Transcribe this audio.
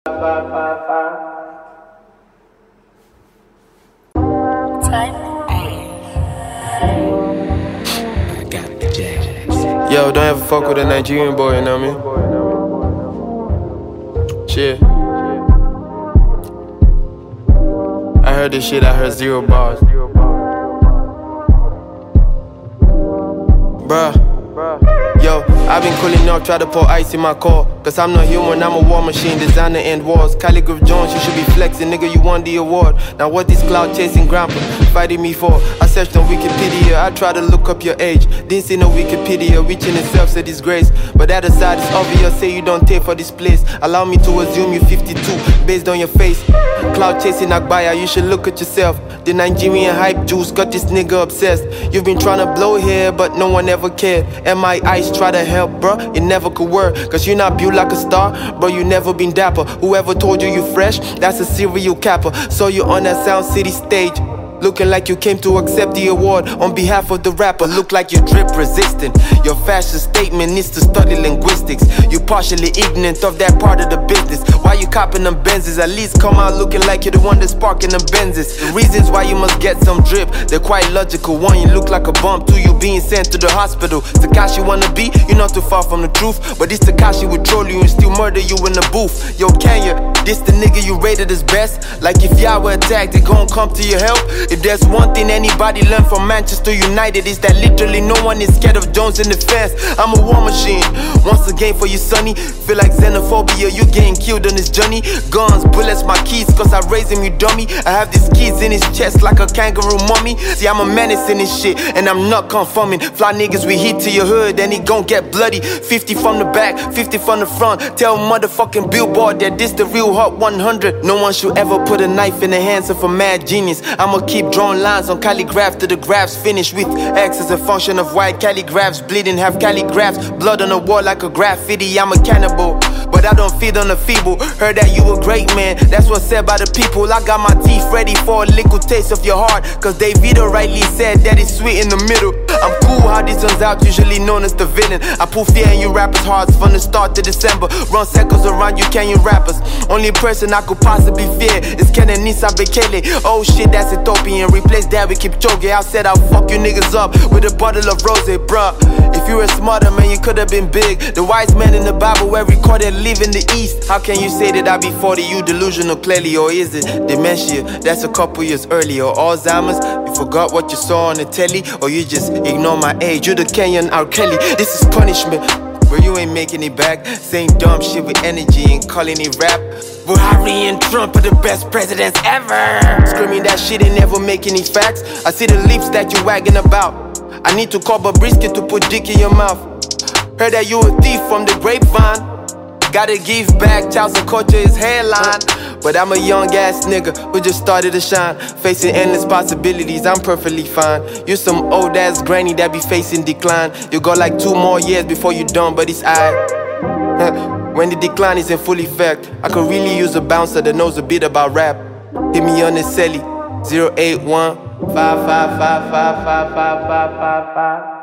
Yo, don't ever fuck with a Nigerian boy, you know what I mean? Shit. I heard this shit, I heard 0 bars. Bruh. Yo, I've been cooling off, try to pour ice in my core. Cause I'm not human, I'm a war machine, designer end wars. Calligraph Jones, you should be flexing, nigga, you won the award. Now what this cloud chasing grandpa fighting me for? I searched on Wikipedia, I try to look up your age. Didn't see no Wikipedia, which in itself a disgrace. But that aside, it's obvious, say you don't take for this place. Allow me to assume you 52, based on your face. Cloud chasing Agbaya, you should look at yourself. The Nigerian hype juice got this nigga obsessed. You've been trying to blow here, but no one ever cared. And my eyes try to help, bruh, it never could work. Cause you not built like a star, bro, you never been dapper. Whoever told you you fresh, that's a serial capper. So you on that Sound City stage, looking like you came to accept the award on behalf of the rapper. Look like you're drip resistant. Your fashion statement needs to study linguistics. You partially ignorant of that part of the business. Why you copping them Benzes? At least come out looking like you're the one that's sparking them Benzes. The reasons why you must get some drip, they're quite logical. One, you look like a bump. Two, you being sent to the hospital. Tekashi wanna be, you're not too far from the truth. But this Tekashi would troll you and still murder you in the booth. Yo, Kenya, this the nigga you rated as best? Like if y'all were attacked, they gon' come to your help? If there's one thing anybody learned from Manchester United, is that literally no one is scared of Jones in the fence. I'm a war machine, once again for you sonny. Feel like xenophobia, you getting killed on this journey. Guns, bullets, my keys, cause I raised him, you dummy. I have these keys in his chest like a kangaroo mummy. See, I'm a menace in this shit, and I'm not conforming. Fly niggas, we hit to your hood, and he gon' get bloody. 50 from the back, 50 from the front. Tell motherfucking Billboard that this the real Hot 100. No one should ever put a knife in the hands of a mad genius. I'ma keep drawing lines on calligraph till the graphs finish with X as a function of white calligraphs bleeding, have calligraphs, blood on the wall like a graffiti. I'm a cannibal, but I don't feed on the feeble. Heard that you a great man, that's what's said by the people. I got my teeth ready for a liquid taste of your heart, cause Davido rightly said that it's sweet in the middle. I'm cool how this turns out, usually known as the villain. I pull fear in you rappers' hearts from the start to December. Run circles around you Kenyan rappers. Only person I could possibly fear is Kenan Nisa Bekele. Oh shit, that's Ethiopian. Replace that with Kipchoge. I said I'll fuck you niggas up with a bottle of rosé, bruh. If you were smarter, man, you could've been big. The wise man in the Bible were recorded live in the East. How can you say that I be 40, you delusional clearly? Or is it dementia, that's a couple years earlier? Or Alzheimer's, you forgot what you saw on the telly? Or you just ignore my age, you the Kenyan R. Kelly. This is punishment, but you ain't making it back. Saying dumb shit with energy and calling it rap. Buhari and Trump are the best presidents ever. Screaming that shit ain't never make any facts. I see the lips that you wagging about. I need to call Bobrisky to put dick in your mouth. Heard that you a thief from the grapevine. Gotta give back, child support to his hairline. But I'm a young ass nigga who just started to shine. Facing endless possibilities, I'm perfectly fine. You some old ass granny that be facing decline. You got like 2 more years before you done, but it's aight. When the decline is in full effect, I could really use a bouncer that knows a bit about rap. Hit me on the celly, 081 555 5555.